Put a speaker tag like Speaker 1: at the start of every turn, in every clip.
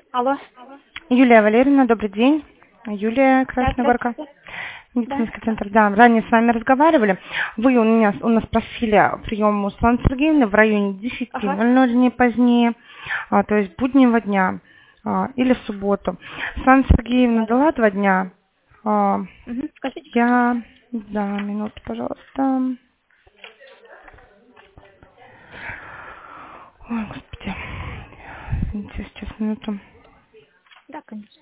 Speaker 1: Алло.
Speaker 2: Юлия Валерьевна, добрый день. Юлия
Speaker 1: Да,
Speaker 2: Красная Горка,
Speaker 1: здравствуйте. Да.
Speaker 2: медицинский центр. Да, ранее с вами разговаривали. Вы у нас просили прием у Светланы Сергеевны в районе
Speaker 1: Ага.
Speaker 2: 10:00, не позднее, то есть буднего дня или в субботу. Светлана Сергеевна
Speaker 1: Да, да.
Speaker 2: дала 2 дня. А,
Speaker 1: Скажите.
Speaker 2: да, минуту, пожалуйста. Ой, господи. Извините, сейчас минуту.
Speaker 1: Да, конечно.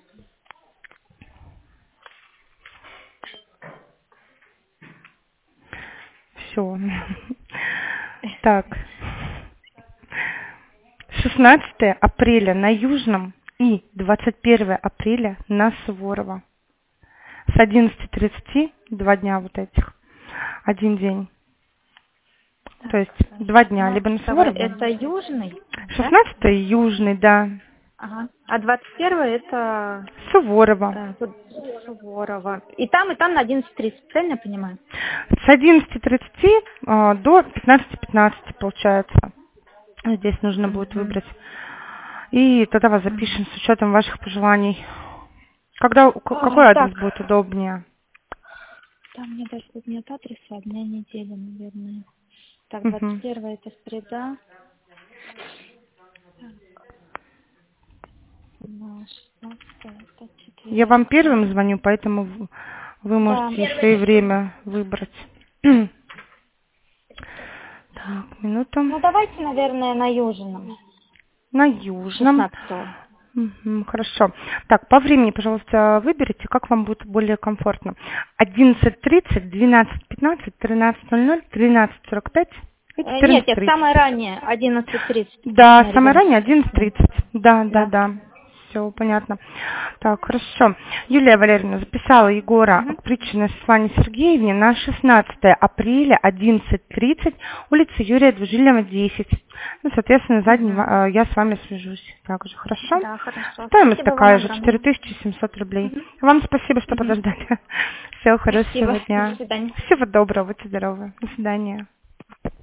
Speaker 2: Все. Так. 16 апреля на Южном и 21 апреля на Суворова. С 11:30 2 дня вот этих. Один день. То есть 2 дня. Либо на
Speaker 1: 16
Speaker 2: Суворова.
Speaker 1: это южный, да?
Speaker 2: 16 Южный, да.
Speaker 1: Ага. А 21 это
Speaker 2: Суворова.
Speaker 1: тут Суворова. И там на 11:30, правильно я понимаю?
Speaker 2: С 11:30 до 15:15 получается. Здесь нужно будет
Speaker 1: Угу.
Speaker 2: выбрать. И тогда вас запишем с учетом ваших пожеланий. Какой
Speaker 1: Так,
Speaker 2: адрес будет удобнее?
Speaker 1: там мне даже тут нет адреса, дня недели, наверное. Так,
Speaker 2: Мгм.
Speaker 1: 21 это среда. На 16 это
Speaker 2: Я
Speaker 1: четверг.
Speaker 2: вам первым звоню, поэтому вы
Speaker 1: Да.
Speaker 2: можете еще и время выбрать. Так, минуту.
Speaker 1: Ну, давайте, наверное, на южном.
Speaker 2: На Южном.
Speaker 1: 16-го.
Speaker 2: Мгм, хорошо. Так, по времени, пожалуйста, выберите, как вам будет более комфортно. 11:30, 12:15, 13:00, 13:45 и
Speaker 1: Нет, нет,
Speaker 2: 14:30.
Speaker 1: самое раннее, 11:30. У
Speaker 2: Да,
Speaker 1: меня
Speaker 2: самое
Speaker 1: ребенок.
Speaker 2: ранее 11:30. Да, да,
Speaker 1: Да.
Speaker 2: да. Все понятно. Так, хорошо. Юлия Валерьевна записала Егора
Speaker 1: Мгм.
Speaker 2: Притчина Светлане Сергеевне на 16 апреля 11:30, улица Юрия Двужилева, 10. Ну, соответственно, за день
Speaker 1: Мгм.
Speaker 2: я с вами свяжусь также. Хорошо?
Speaker 1: Да, хорошо.
Speaker 2: Стоимость
Speaker 1: Спасибо вам
Speaker 2: такая же,
Speaker 1: огромное.
Speaker 2: 4700 рублей.
Speaker 1: Мгм.
Speaker 2: Вам спасибо, что
Speaker 1: Мгм.
Speaker 2: подождали. Всего
Speaker 1: Спасибо.
Speaker 2: хорошего
Speaker 1: До
Speaker 2: дня.
Speaker 1: свидания.
Speaker 2: Всего доброго, будьте здоровы. До свидания.